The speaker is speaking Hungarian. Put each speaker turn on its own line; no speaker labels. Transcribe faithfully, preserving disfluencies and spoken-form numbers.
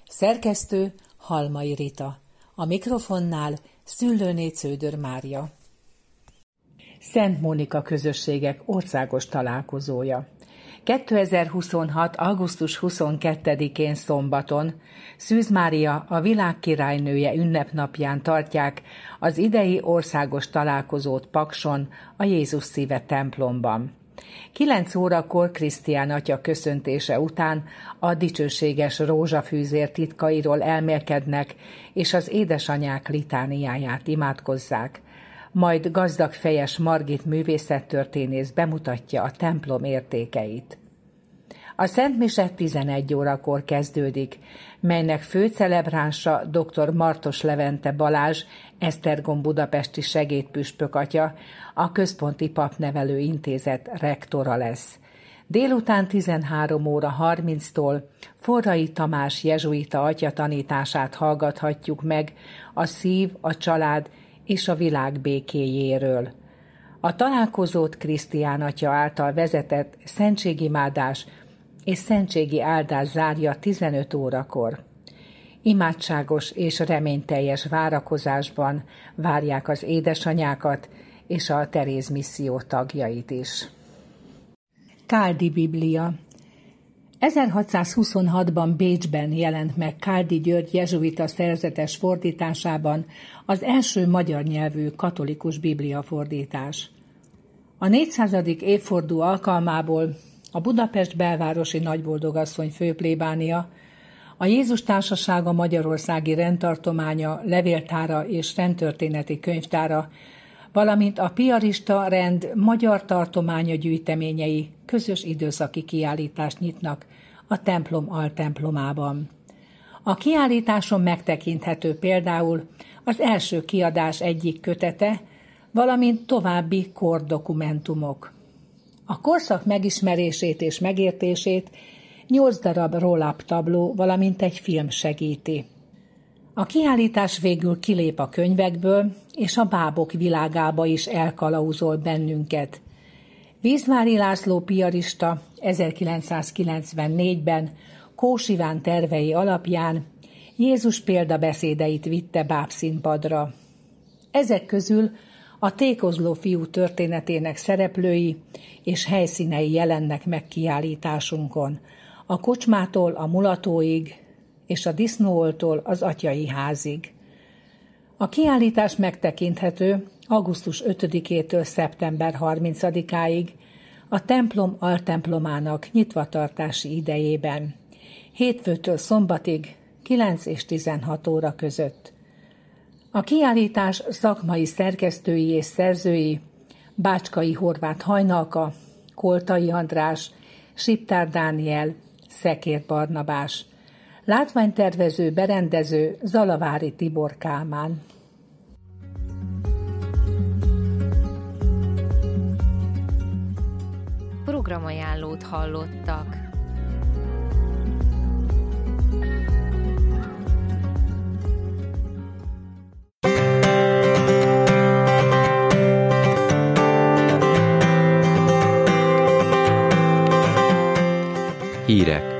Szerkesztő Halmai Rita. A mikrofonnál Szüllőné Cződör Mária. Szent Mónika Közösségek országos találkozója. kétezer-huszonhat. augusztus huszonkettedikén szombaton Szűz Mária, a világ királynője ünnepnapján tartják az idei országos találkozót Pakson, a Jézus Szíve templomban. Kilenc órakor Krisztián atya köszöntése után a dicsőséges rózsafűzér titkairól elmélkednek, és az édesanyák litániáját imádkozzák. Majd gazdag fejes Margit művészettörténész bemutatja a templom értékeit. A szentmise tizenegy órakor kezdődik, melynek főcelebránsa dr. Martos Levente Balázs, Esztergom budapesti segédpüspök atya, a Központi Papnevelő Intézet rektora lesz. Délután tizenhárom óra harminctól Forrai Tamás jezsuita atya tanítását hallgathatjuk meg a szív, a család és a világ békéjéről. A találkozót Krisztián atya által vezetett szentségimádás és szentségi áldás zárja tizenöt órakor. Imádságos és reményteljes várakozásban várják az édesanyákat és a Teréz misszió tagjait is. Káldi Biblia. ezerhatszázhuszonhatban Bécsben jelent meg Káldi György jezsuita szerzetes fordításában az első magyar nyelvű katolikus bibliafordítás. A négyszázadik évforduló alkalmából a Budapest belvárosi nagyboldogasszony főplébánia, a Jézus Társasága Magyarországi Rendtartománya, levéltára és rendtörténeti könyvtára, valamint a piarista rend magyar tartománya gyűjteményei közös időszaki kiállítást nyitnak a templom altemplomában. A kiállításon megtekinthető például az első kiadás egyik kötete, valamint további kordokumentumok. A korszak megismerését és megértését nyolc darab roll-up tabló, valamint egy film segíti. A kiállítás végül kilép a könyvekből, és a bábok világába is elkalauzol bennünket. Vízvári László piarista ezerkilencszázkilencvennégyben Kós Iván tervei alapján Jézus példabeszédeit vitte bábszínpadra. Ezek közül a tékozló fiú történetének szereplői és helyszínei jelennek meg kiállításunkon, a kocsmától a mulatóig és a disznóoltól az atyai házig. A kiállítás megtekinthető augusztus ötödikétől szeptember harmincadikáig a templom altemplomának nyitvatartási idejében, hétfőtől szombatig kilenc és tizenhat óra között. A kiállítás szakmai szerkesztői és szerzői Bácskai Horváth Hajnalka, Koltai András, Siptár Dániel, Szekér Barnabás, látványtervező, berendező Zalavári Tibor Kálmán.
Programajánlót hallottak.
Hírek.